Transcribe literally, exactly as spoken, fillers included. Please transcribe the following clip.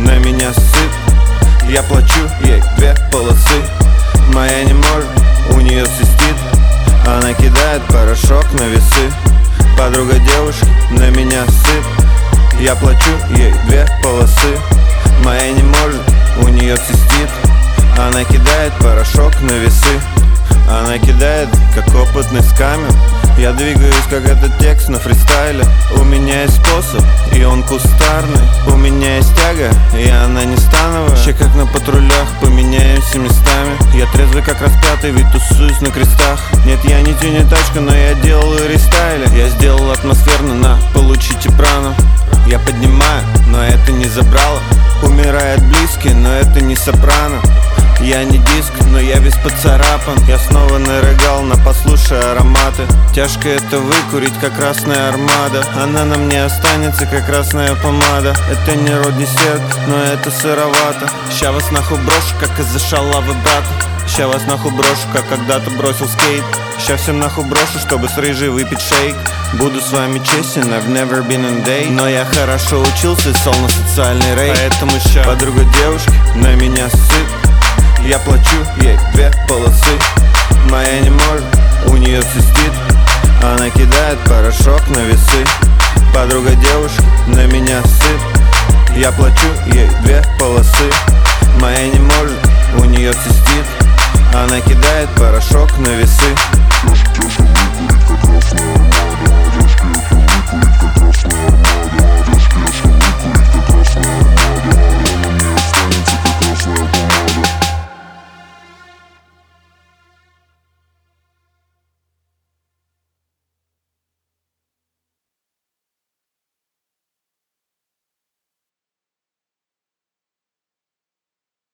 на меня сыт. Я плачу ей две полосы. Моя не может, у нее цистит. Она кидает порошок на весы. Подруга девушки на меня сыт. Я плачу ей две полосы. Моя не может, у нее цистит. Она кидает порошок на весы. Она кидает, как опытный скамер. Я двигаюсь, как этот текст на фристайле. У меня есть способ, и он кустарный. У меня есть тяга, и она не становая. Ще как на патрулях, поменяемся местами. Я трезвый, как распятый, ведь тусуюсь на крестах. Нет, я не тюни тачка, но я делаю рестайли. Я сделал атмосферно, на, получите прано. Я поднимаю, но это не забрало. Умирает близкий, но это не сопрано. Я не диск, но я весь поцарапан. Я снова нарыгал на послушай ароматы. Тяжко это выкурить, как красная армада. Она на мне останется, как красная помада. Это не род десерт, но это сыровато. Ща вас нахуй брошу, как из-за шалавы брата. Ща вас нахуй брошу, как когда-то бросил скейт. Ща всем нахуй брошу, чтобы с рыжей выпить шейк. Буду с вами честен, I've never been on date. Но я хорошо учился, сол на социальный рейд. Поэтому ща подруга девушки на меня сыт. Я плачу ей две полосы. Моя не может, у нее цистит. Она кидает порошок на весы. Подруга девушки на меня сыт. Я плачу ей две полосы. Моя не может, у нее цистит. Она кидает порошок